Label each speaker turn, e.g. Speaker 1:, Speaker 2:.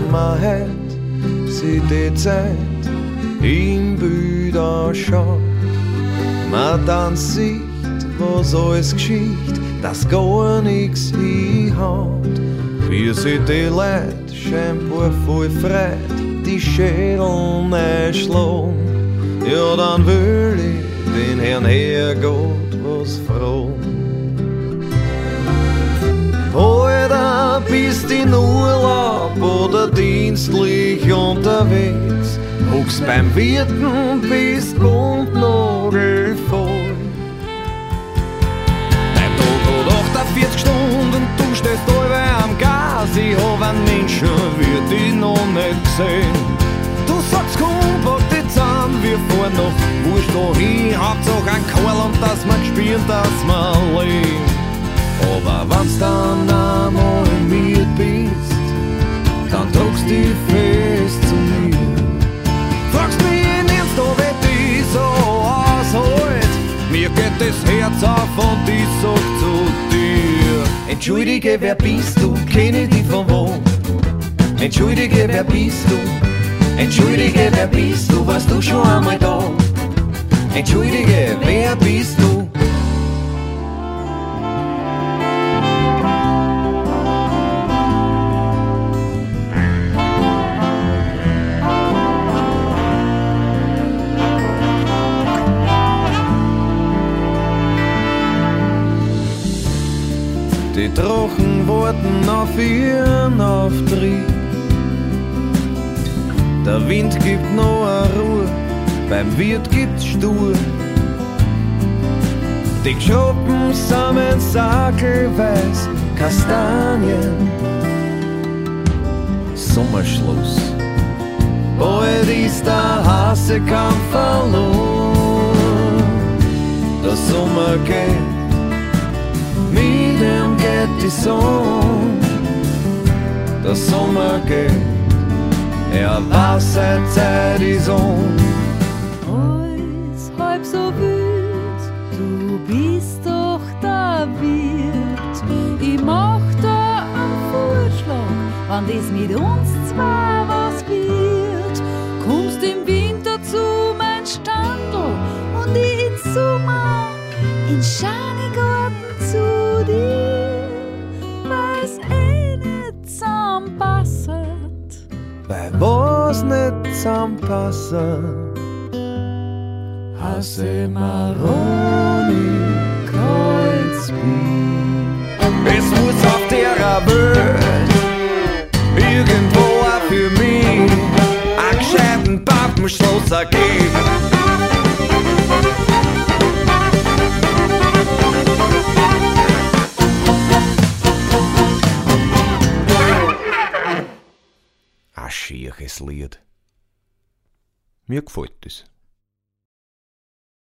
Speaker 1: Mama hat sie die Zeit im Büder schaut. Man dann sieht, was alles geschieht, dass gar nix hinhaut. Wie sie die Leute scheinbar voll freit, die Schädel erschlagen. Ja, dann will ich den Herrn Herrgott was fragen. Oder bist in Urlaub oder dienstlich unterwegs, huckst beim Wirten, bist buntnagelvoll. Dein Tag hat 48 Stunden und du stehst allweil am Gas. Ich hab einen Menschen, wird ich noch nicht gesehen. Du sagst, komm, pack dich zusammen, wir fahren noch wurscht wohin. Hauptsache ein Kohl und dass wir gespielt, dass wir leben. Aber wenn's dann einmal mit bist, dann druckst dich fest zu mir. Fragst mich nicht, ob ich dich so aushalt. Mir geht das Herz auf und ich sag zu dir: Entschuldige, wer bist du? Kenn ich dich von wo? Entschuldige, wer bist du? Entschuldige, wer bist du? Warst du schon einmal da? Entschuldige, wer bist du? Die Drachen warten auf ihren Auftrieb. Der Wind gibt noch eine Ruhe, beim Wirt gibt's Stur. Die Geschoppen sammeln sakelweiß Kastanien. Sommerschluss, bald ist der Hassekampf verloren. Der Sommer geht, mit ihm geht die Sonne. Der Sommer geht, er weiß, seine Zeit ist um.
Speaker 2: Alles halb so wild, du bist doch der Wirt. Ich mach da einen Vorschlag, wenn das mit uns zwei was wird. Kommst im Winter zu mein Standl und ich im Sommer in Schanigarten zu dir, weil's nicht zusammenpasst.
Speaker 1: Bei was nicht zusammenpassen, Hasse Maroni Kreuzby. Es muss auf der Welt irgendwo auch für mich einen gescheiten Pappenschlosser geben. Ein schieres Lied. Mir gefällt es.